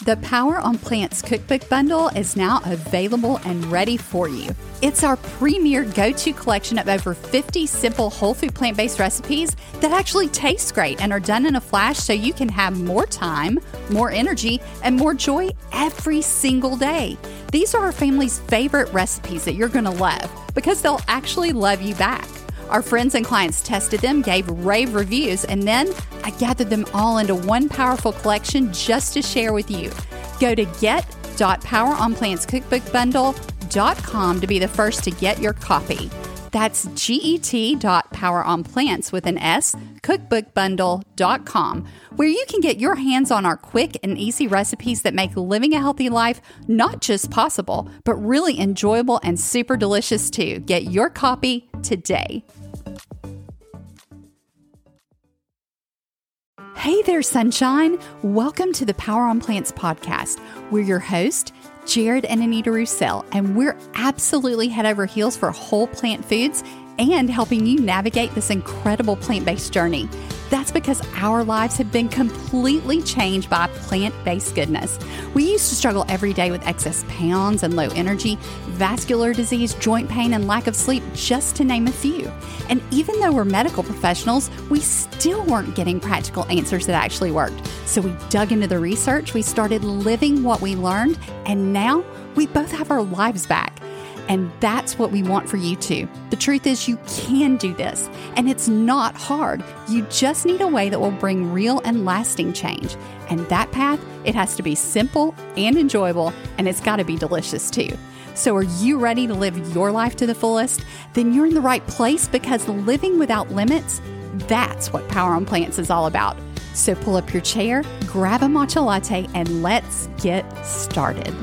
The Power on Plants Cookbook Bundle is now available and ready for you. It's our premier go-to collection of over 50 simple whole food plant-based recipes that actually taste great and are done in a flash so you can have more time, more energy, and more joy every single day. These are our family's favorite recipes that you're going to love because they'll actually love you back. Our friends and clients tested them, gave rave reviews, and then I gathered them all into one powerful collection just to share with you. Go to get.poweronplantscookbookbundle.com to be the first to get your copy. That's get.poweronplants with an S, cookbookbundle.com, where you can get your hands on our quick and easy recipes that make living a healthy life not just possible, but really enjoyable and super delicious too. Get your copy today. Hey there, sunshine. Welcome to the Power on Plants podcast. We're your host, Jared and Anita Roussel, and we're absolutely head over heels for whole plant foods and helping you navigate this incredible plant-based journey. That's because our lives have been completely changed by plant-based goodness. We used to struggle every day with excess pounds and low energy, vascular disease, joint pain, and lack of sleep, just to name a few. And even though we're medical professionals, we still weren't getting practical answers that actually worked. So we dug into the research, we started living what we learned, and now we both have our lives back. And that's what we want for you too. The truth is you can do this, and it's not hard. You just need a way that will bring real and lasting change. And that path, it has to be simple and enjoyable, and it's got to be delicious too. So are you ready to live your life to the fullest? Then you're in the right place, because living without limits, that's what Power on Plants is all about. So pull up your chair, grab a matcha latte, and let's get started.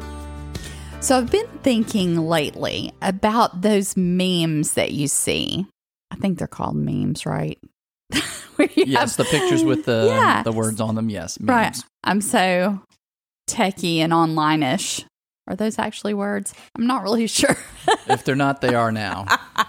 So I've been thinking lately about those memes that you see. I think they're called memes, right? Yes, the pictures with the words on them. Yes, memes. Right. I'm so techie and online-ish. Are those actually words? I'm not really sure. If they're not, they are now.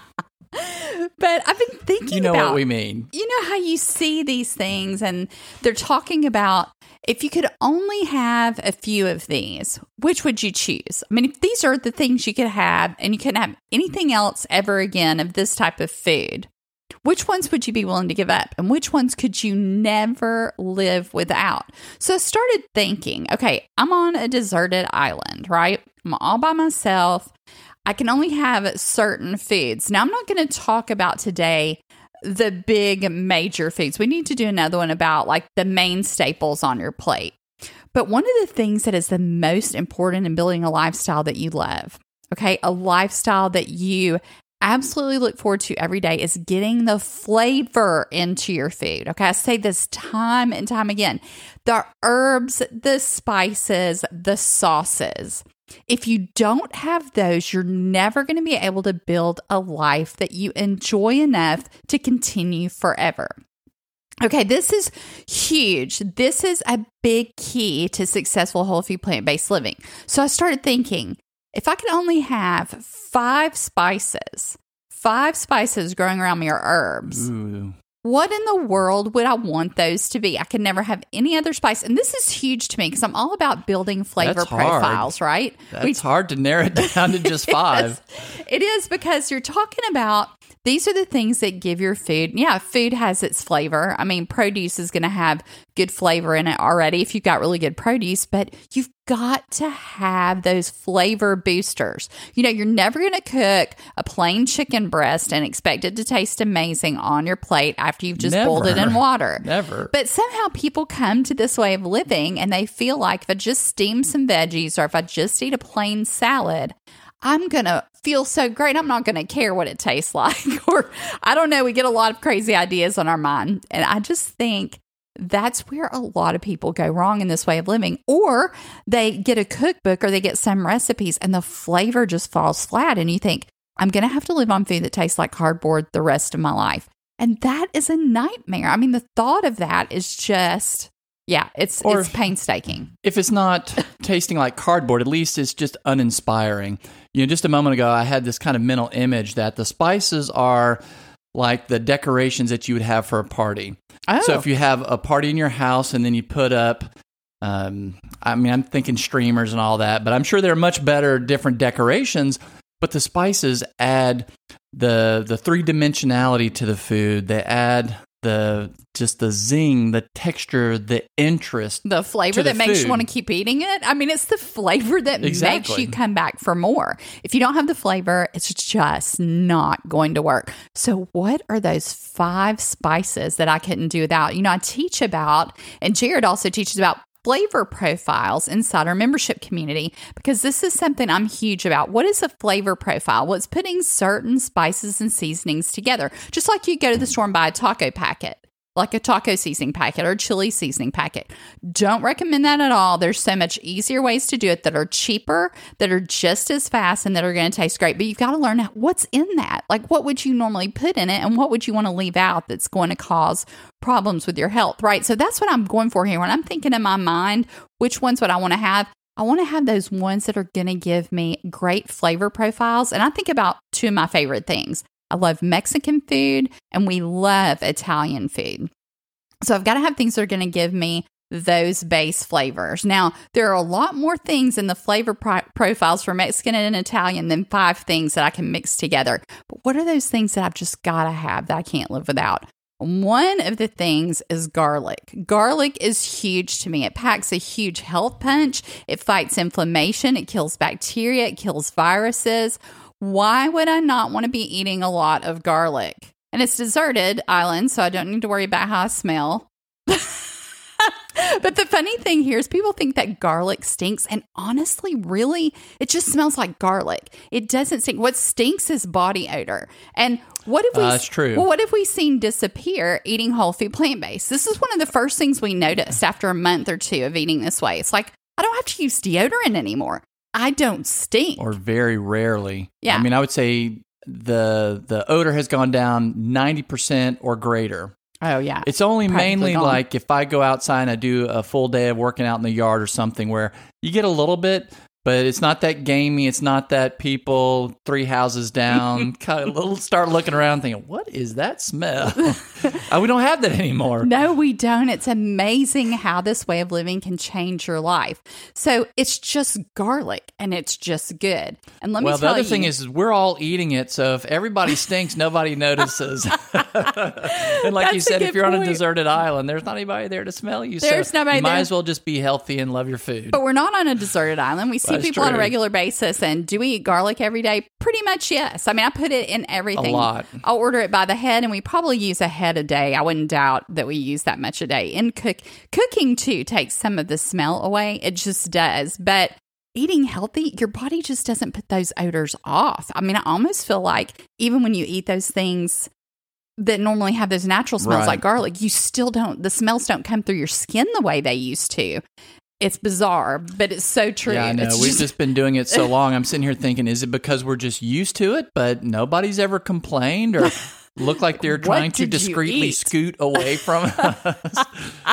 But I've been thinking about, what we mean. You know how you see these things and they're talking about, if you could only have a few of these, which would you choose? I mean, if these are the things you could have and you couldn't have anything else ever again of this type of food, which ones would you be willing to give up? And which ones could you never live without? So I started thinking, okay, I'm on a deserted island, right? I'm all by myself. I can only have certain foods. Now, I'm not going to talk about today the big major foods. We need to do another one about like the main staples on your plate. But one of the things that is the most important in building a lifestyle that you love, okay, a lifestyle that you absolutely look forward to every day, is getting the flavor into your food. Okay, I say this time and time again. The herbs, the spices, the sauces. If you don't have those, you're never going to be able to build a life that you enjoy enough to continue forever. Okay, this is huge. This is a big key to successful whole food plant-based living. So I started thinking, if I could only have 5 spices growing around me, or herbs, what in the world would I want those to be? I could never have any other spice. And this is huge to me because I'm all about building flavor profiles, right? That's hard to narrow it down to just 5. It is, because you're talking about, these are the things that give your food. Yeah, food has its flavor. I mean, produce is going to have good flavor in it already if you've got really good produce, but you've got to have those flavor boosters. You know, you're never going to cook a plain chicken breast and expect it to taste amazing on your plate after you've just boiled it in water. Never. But somehow people come to this way of living and they feel like if I just steam some veggies or if I just eat a plain salad, I'm going to feel so great. I'm not going to care what it tastes like. Or I don't know. We get a lot of crazy ideas on our mind. And I just think that's where a lot of people go wrong in this way of living. Or they get a cookbook or they get some recipes and the flavor just falls flat. And you think, I'm going to have to live on food that tastes like cardboard the rest of my life. And that is a nightmare. I mean, the thought of that is just... yeah, it's painstaking. If it's not tasting like cardboard, at least it's just uninspiring. You know, just a moment ago, I had this kind of mental image that the spices are like the decorations that you would have for a party. Oh. So if you have a party in your house and then you put up I'm thinking streamers and all that, but I'm sure there are much better different decorations. But the spices add the three-dimensionality to the food. They add the zing, the texture, the interest, the flavor that makes you want to keep eating it. I mean, it's the flavor that makes you come back for more. If you don't have the flavor, it's just not going to work. So what are those 5 spices that I couldn't do without? I teach about, and Jared also teaches about, flavor profiles inside our membership community, because this is something I'm huge about. What is a flavor profile? Well, it's putting certain spices and seasonings together, just like you go to the store and buy a taco packet, like a taco seasoning packet or a chili seasoning packet. Don't recommend that at all. There's so much easier ways to do it that are cheaper, that are just as fast, and that are going to taste great. But you've got to learn what's in that. Like, what would you normally put in it, and what would you want to leave out that's going to cause problems with your health, right? So that's what I'm going for here. When I'm thinking in my mind, which ones would I want to have? I want to have those ones that are going to give me great flavor profiles. And I think about 2 of my favorite things. I love Mexican food, and we love Italian food. So I've got to have things that are going to give me those base flavors. Now, there are a lot more things in the flavor profiles for Mexican and Italian than 5 things that I can mix together. But what are those things that I've just got to have that I can't live without? One of the things is garlic. Garlic is huge to me. It packs a huge health punch. It fights inflammation. It kills bacteria. It kills viruses. Why would I not want to be eating a lot of garlic? And it's deserted island, so I don't need to worry about how I smell. But the funny thing here is people think that garlic stinks. And honestly, really, it just smells like garlic. It doesn't stink. What stinks is body odor. And what if that's true. Well, what if we seen disappear eating whole food plant-based? This is one of the first things we noticed after a month or 2 of eating this way. It's like, I don't have to use deodorant anymore. I don't stink. Or very rarely. Yeah. I mean, I would say the odor has gone down 90% or greater. Oh, yeah. It's only mainly gone. like if I go outside and I do a full day of working out in the yard or something where you get a little bit, but it's not that gamey. It's not that people 3 houses down kind of start looking around thinking, what is that smell? We don't have that anymore. No, we don't. It's amazing how this way of living can change your life. So it's just garlic, and it's just good. And let me tell you. Well, the other thing is we're all eating it. So if everybody stinks, nobody notices. And like you said, if you're on a deserted island, there's not anybody there to smell you. There's nobody you there. Might as well just be healthy and love your food. But we're not on a deserted island. We see people on a regular basis. And do we eat garlic every day? Pretty much, yes. I mean, I put it in everything. A lot. I'll order it by the head, and we probably use a head a day. I wouldn't doubt that we use that much a day. And cooking, too, takes some of the smell away. It just does. But eating healthy, your body just doesn't put those odors off. I mean, I almost feel like even when you eat those things that normally have those natural smells like garlic, you still don't, the smells don't come through your skin the way they used to. It's bizarre, but it's so true. Yeah, I know. We've just been doing it so long. I'm sitting here thinking, is it because we're just used to it, but nobody's ever complained or look like they're trying to discreetly scoot away from us?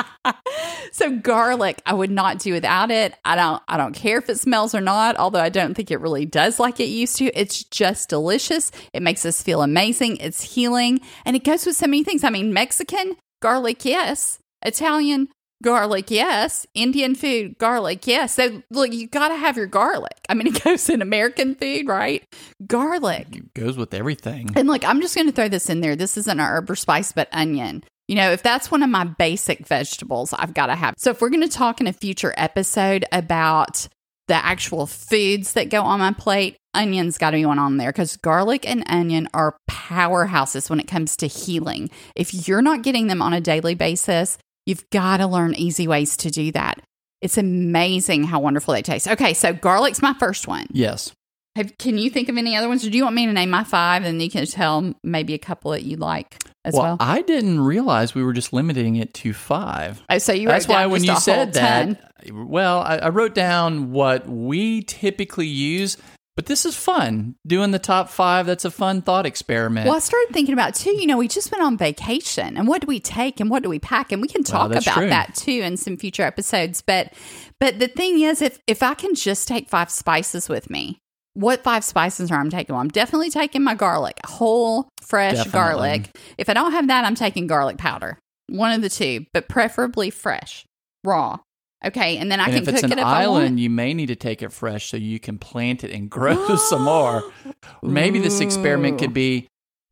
So garlic, I would not do without it. I don't care if it smells or not, although I don't think it really does like it used to. It's just delicious. It makes us feel amazing. It's healing. And it goes with so many things. I mean, Mexican, garlic, yes. Italian, garlic, yes. Indian food, garlic, yes. So look, you got to have your garlic. I mean, it goes in American food, right? Garlic. It goes with everything. And look, I'm just going to throw this in there. This isn't an herb or spice, but onion. You know, if that's one of my basic vegetables, I've got to have. So if we're going to talk in a future episode about the actual foods that go on my plate, onion's got to be one on there, because garlic and onion are powerhouses when it comes to healing. If you're not getting them on a daily basis, you've got to learn easy ways to do that. It's amazing how wonderful they taste. Okay, so garlic's my first one. Yes. Can you think of any other ones? Or do you want me to name my 5 and you can tell maybe a couple that you like as well? I didn't realize we were just limiting it to 5. Oh, so you That's wrote why down when just you a whole said that, ton. well, I wrote down what we typically use. But this is fun. Doing the top 5, that's a fun thought experiment. Well, I started thinking about, too, you know, we just went on vacation. And what do we take and what do we pack? And we can talk about that, too, in some future episodes. But the thing is, if I can just take 5 spices with me, what 5 spices are I'm taking? Well, I'm definitely taking my garlic, whole, fresh garlic. If I don't have that, I'm taking garlic powder. One of the two, but preferably fresh, raw. Okay, and then I And can if it's cook an it if I island, want. you may need to take it fresh so you can plant it and grow some more. Maybe this experiment could be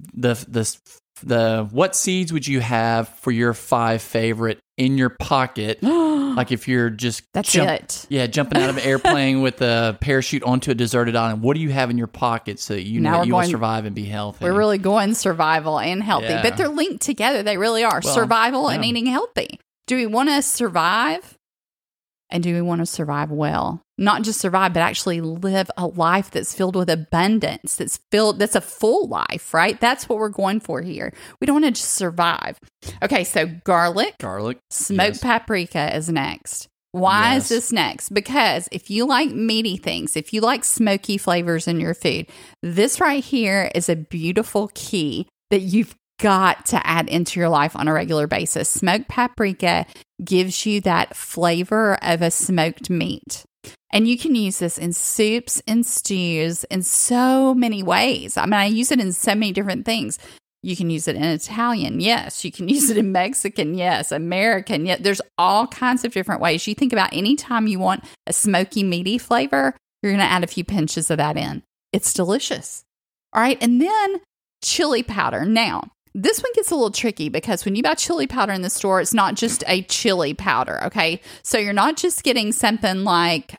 the what seeds would you have for your 5 favorite in your pocket? Like if you're just it. Yeah, jumping out of an airplane with a parachute onto a deserted island. What do you have in your pocket so that you know you will survive and be healthy? We're really going survival and healthy, Yeah. but they're linked together. They really are. Well, survival yeah. and eating healthy. Do we want to survive? And do we want to survive well? Not just survive, but actually live a life that's filled with abundance, that's a full life, right? That's what we're going for here. We don't want to just survive. Okay, so garlic, smoked paprika is next. Why is this next? Because if you like meaty things, if you like smoky flavors in your food, this right here is a beautiful key that you've got to add into your life on a regular basis. Smoked paprika gives you that flavor of a smoked meat. And you can use this in soups and stews in so many ways. I mean, I use it in so many different things. You can use it in Italian, yes. You can use it in Mexican, yes. American, yes. There's all kinds of different ways. You think about any time you want a smoky, meaty flavor, you're going to add a few pinches of that in. It's delicious. All right, and then chili powder. Now, this one gets a little tricky because when you buy chili powder in the store, it's not just a chili powder, okay? So you're not just getting something like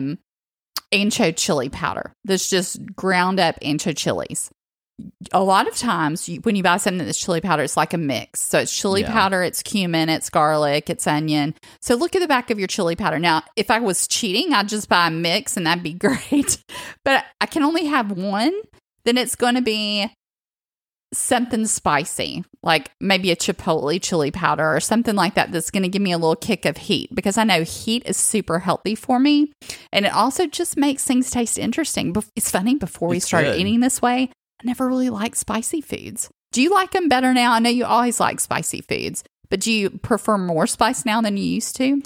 ancho chili powder that's just ground up ancho chilies. A lot of times when you buy something that's chili powder, it's like a mix. So it's chili powder, it's cumin, it's garlic, it's onion. So look at the back of your chili powder. Now, if I was cheating, I'd just buy a mix and that'd be great. But I can only have one, then it's going to be something spicy, like maybe a chipotle chili powder or something like that that's going to give me a little kick of heat, because I know heat is super healthy for me. And it also just makes things taste interesting. It's funny, before we started eating this way, I never really liked spicy foods. Do you like them better now? I know you always like spicy foods, but do you prefer more spice now than you used to?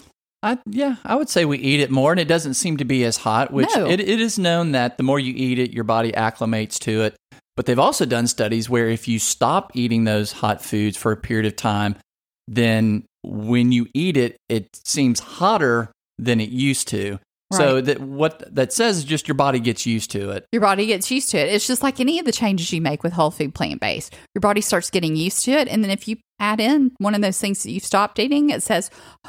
I would say we eat it more, and it doesn't seem to be as hot, which it is known that the more you eat it, your body acclimates to it. But they've also done studies where if you stop eating those hot foods for a period of time, then when you eat it, it seems hotter than it used to. Right. So what that says is just your body gets used to it. Your body gets used to it. It's just like any of the changes you make with whole food plant-based. Your body starts getting used to it. And then if you add in one of those things that you've stopped eating, it says,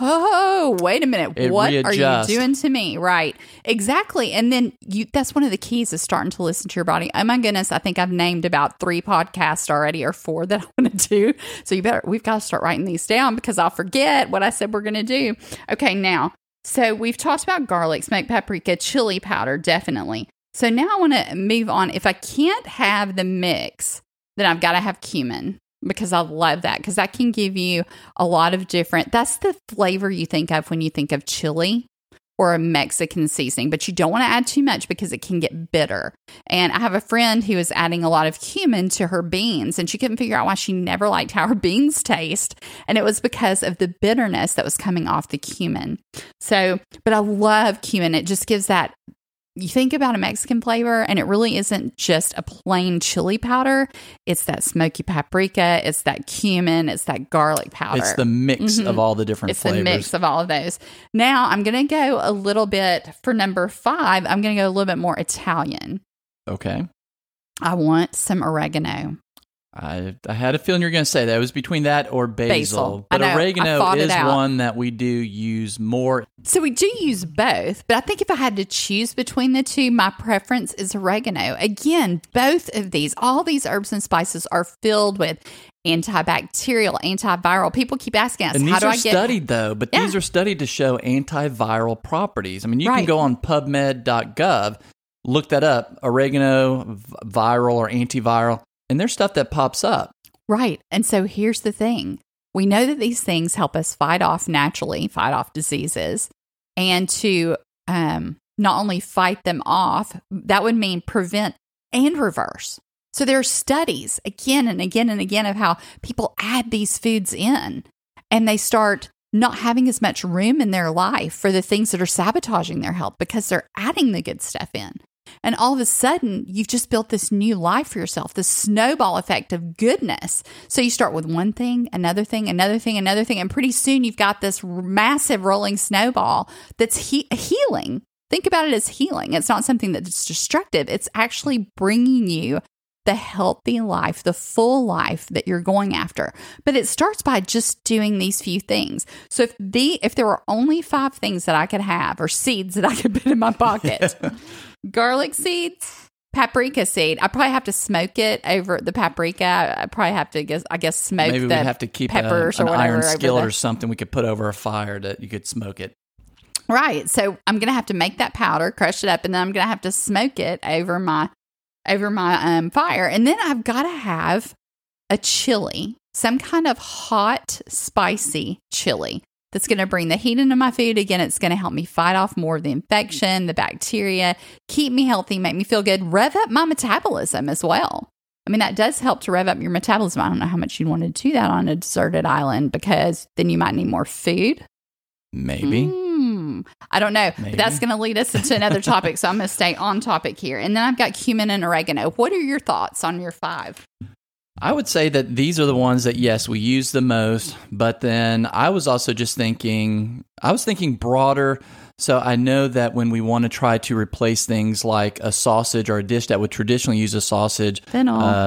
oh, wait a minute. What are you doing to me? Right. Exactly. And then that's one of the keys, is starting to listen to your body. Oh my goodness. I think I've named about 3 podcasts already, or 4 that I want to do. So we've got to start writing these down, because I'll forget what I said we're going to do. Okay. Now, so we've talked about garlic, smoked paprika, chili powder, definitely. So now I want to move on. If I can't have the mix, then I've got to have cumin, because I love that, because that can give you a lot of different, that's the flavor you think of when you think of chili or a Mexican seasoning, but you don't want to add too much because it can get bitter. And I have a friend who was adding a lot of cumin to her beans, and she couldn't figure out why she never liked how her beans taste. And it was because of the bitterness that was coming off the cumin. So, but I love cumin. It just gives that, you think about a Mexican flavor, and it really isn't just a plain chili powder. It's that smoky paprika, it's that cumin, it's that garlic powder. It's the mix of all the different flavors. It's the mix of all of those. Now, I'm going to go a little bit, for number 5, I'm going to go a little bit more Italian. Okay. I want some oregano. I had a feeling you were going to say that. It was between that or basil. But oregano is one that we do use more. So we do use both, but I think if I had to choose between the two, my preference is oregano. Again, both of these, all these herbs and spices are filled with antibacterial, antiviral. People keep asking us, and how do I get... these are studied, though, but these are studied to show antiviral properties. I mean, you can go on PubMed.gov, look that up, oregano, viral or antiviral, and there's stuff that pops up. Right. And so here's the thing. We know that these things help us fight off diseases, and to not only fight them off, that would mean prevent and reverse. So there are studies again and again and again of how people add these foods in, and they start not having as much room in their life for the things that are sabotaging their health, because they're adding the good stuff in. And all of a sudden, you've just built this new life for yourself, this snowball effect of goodness. So you start with one thing, another thing, another thing, another thing. And pretty soon you've got this massive rolling snowball that's healing. Think about it as healing. It's not something that's destructive. It's actually bringing you the healthy life, the full life that you're going after. But it starts by just doing these few things. So if there were only 5 things that I could have, or seeds that I could put in my pocket, garlic seeds, paprika seed. I probably have to smoke it over the paprika. I probably have to, smoke Maybe the we'd have to keep peppers an or whatever iron skillet over or something we could put over a fire that you could smoke it. Right. So I'm going to have to make that powder, crush it up, and then I'm going to have to smoke it over my fire. And then I've got to have a chili, some kind of hot, spicy chili that's going to bring the heat into my food. Again, it's going to help me fight off more of the infection, the bacteria, keep me healthy, make me feel good, rev up my metabolism as well. I mean, that does help to rev up your metabolism. I don't know how much you'd want to do that on a deserted island, because then you might need more food. Maybe. I don't know. Maybe. But that's going to lead us into another topic. So I'm going to stay on topic here. And then I've got cumin and oregano. What are your thoughts on your 5? I would say that these are the ones that, yes, we use the most. But then I was also just thinking broader. So I know that when we want to try to replace things like a sausage or a dish that would traditionally use a sausage, fennel,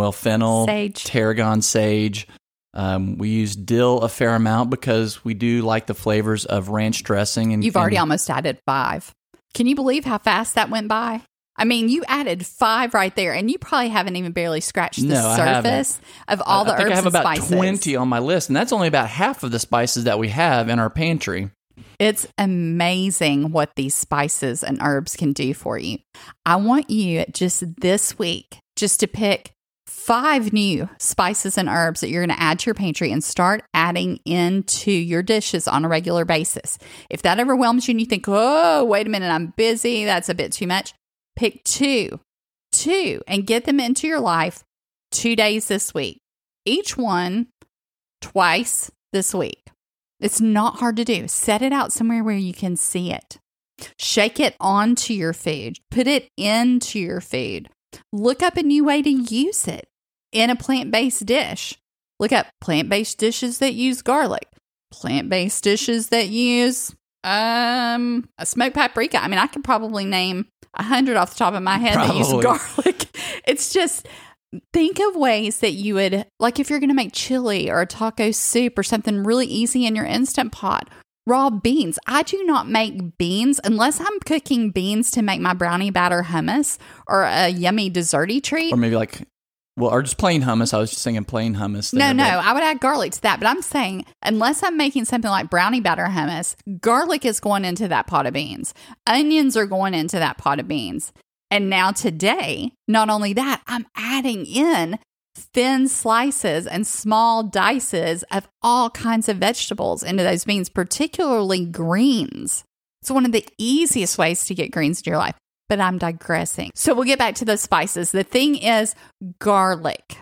sage, tarragon, sage. We use dill a fair amount because we do like the flavors of ranch dressing. And you've already almost added 5. Can you believe how fast that went by? I mean, you added 5 right there, and you probably haven't even barely scratched the surface of all the herbs and spices. I have about 20 on my list, and that's only about half of the spices that we have in our pantry. It's amazing what these spices and herbs can do for you. I want you just this week just to pick 5 new spices and herbs that you're going to add to your pantry and start adding into your dishes on a regular basis. If that overwhelms you and you think, oh, wait a minute, I'm busy, that's a bit too much, pick 2, and get them into your life 2 days this week. Each one twice this week. It's not hard to do. Set it out somewhere where you can see it. Shake it onto your food. Put it into your food. Look up a new way to use it in a plant-based dish. Look up plant-based dishes that use garlic, plant-based dishes that use a smoked paprika. I mean, I could probably name 100 off the top of my head that use garlic. It's just, think of ways that you would, like if you're going to make chili or a taco soup or something really easy in your Instant Pot. Raw beans. I do not make beans unless I'm cooking beans to make my brownie batter hummus or a yummy desserty treat. Or maybe or just plain hummus. I was just saying plain hummus. No, I would add garlic to that. But I'm saying, unless I'm making something like brownie batter hummus, garlic is going into that pot of beans. Onions are going into that pot of beans. And now today, not only that, I'm adding in thin slices and small dices of all kinds of vegetables into those beans, particularly greens. It's one of the easiest ways to get greens into your life, but I'm digressing. So we'll get back to those spices. The thing is garlic.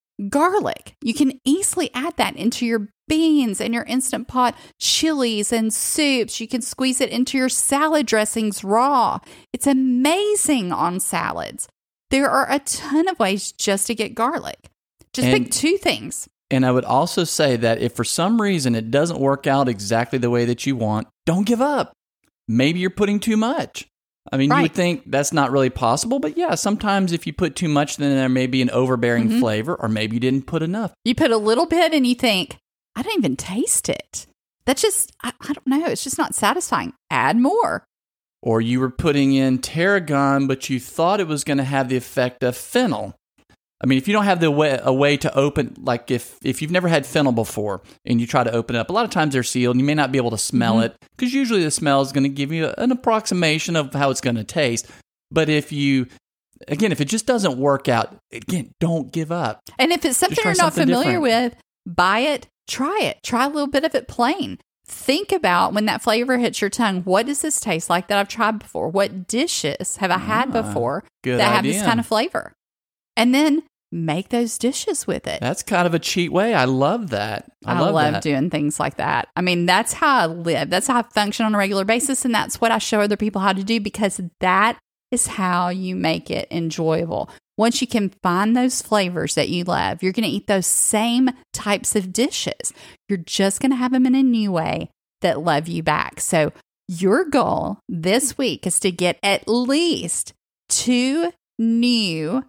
Garlic. You can easily add that into your beans and your Instant Pot chilies and soups. You can squeeze it into your salad dressings raw. It's amazing on salads. There are a ton of ways just to get garlic. Pick 2 things. And I would also say that if for some reason it doesn't work out exactly the way that you want, don't give up. Maybe you're putting too much. I mean, You would think that's not really possible, but yeah, sometimes if you put too much, then there may be an overbearing flavor, or maybe you didn't put enough. You put a little bit and you think, I don't even taste it. That's just, I don't know, it's just not satisfying. Add more. Or you were putting in tarragon, but you thought it was going to have the effect of fennel. I mean, if you don't have a way to open, like if you've never had fennel before and you try to open it up, a lot of times they're sealed and you may not be able to smell it because usually the smell is going to give you an approximation of how it's going to taste. But if it just doesn't work out, again, don't give up. And if it's something you're not familiar with, buy it, try it. Try a little bit of it plain. Think about when that flavor hits your tongue, what does this taste like that I've tried before? What dishes have I had before that have this kind of flavor? And then make those dishes with it. That's kind of a cheat way. I love that. I love doing things like that. I mean, that's how I live. That's how I function on a regular basis. And that's what I show other people how to do, because that is how you make it enjoyable. Once you can find those flavors that you love, you're going to eat those same types of dishes. You're just going to have them in a new way that love you back. So your goal this week is to get at least 2 new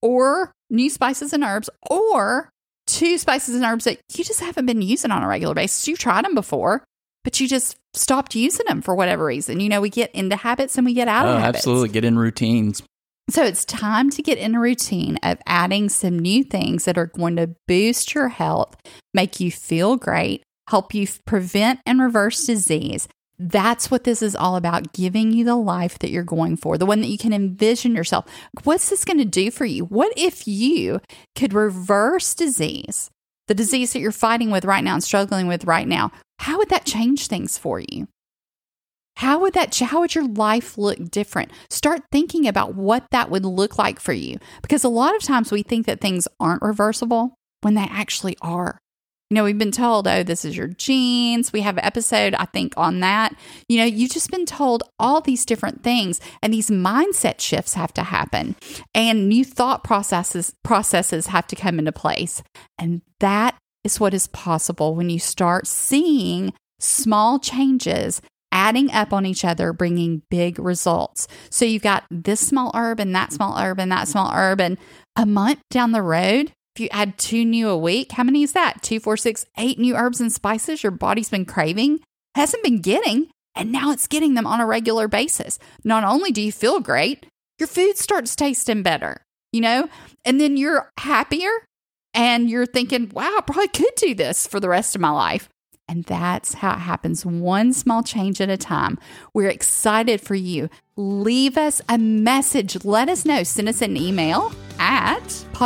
spices and herbs, or 2 spices and herbs that you just haven't been using on a regular basis. You've tried them before, but you just stopped using them for whatever reason. We get into habits and we get out of habits. Absolutely. Get in routines. So it's time to get in a routine of adding some new things that are going to boost your health, make you feel great, help you prevent and reverse disease. That's what this is all about, giving you the life that you're going for, the one that you can envision yourself. What's this going to do for you? What if you could reverse disease, the disease that you're fighting with right now and struggling with right now? How would that change things for you? How would your life look different? Start thinking about what that would look like for you. Because a lot of times we think that things aren't reversible when they actually are. We've been told, oh, this is your genes. We have an episode, I think, on that. You've just been told all these different things, and these mindset shifts have to happen, and new thought processes have to come into place. And that is what is possible when you start seeing small changes adding up on each other, bringing big results. So you've got this small herb and that small herb and that small herb, and a month down the road, if you add 2 new a week, how many is that? 2, 4, 6, 8 new herbs and spices your body's been craving, hasn't been getting, and now it's getting them on a regular basis. Not only do you feel great, your food starts tasting better, and then you're happier and you're thinking, wow, I probably could do this for the rest of my life. And that's how it happens, one small change at a time. We're excited for you. Leave us a message. Let us know. Send us an email at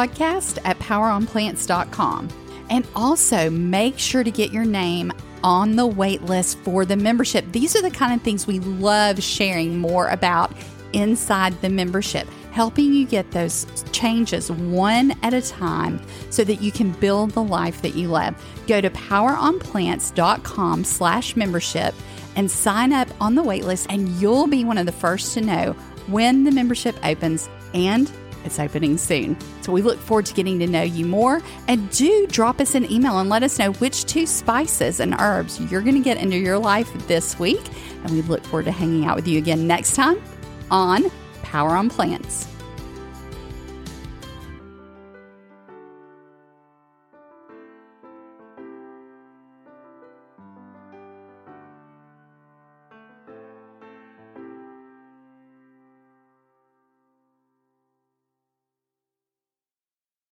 podcast@poweronplants.com. And also make sure to get your name on the wait list for the membership. These are the kind of things we love sharing more about inside the membership, helping you get those changes one at a time so that you can build the life that you love. Go to poweronplants.com/membership and sign up on the waitlist, and you'll be one of the first to know when the membership opens, and it's opening soon. So we look forward to getting to know you more, and do drop us an email and let us know which 2 spices and herbs you're going to get into your life this week. And we look forward to hanging out with you again next time on Power on Plants.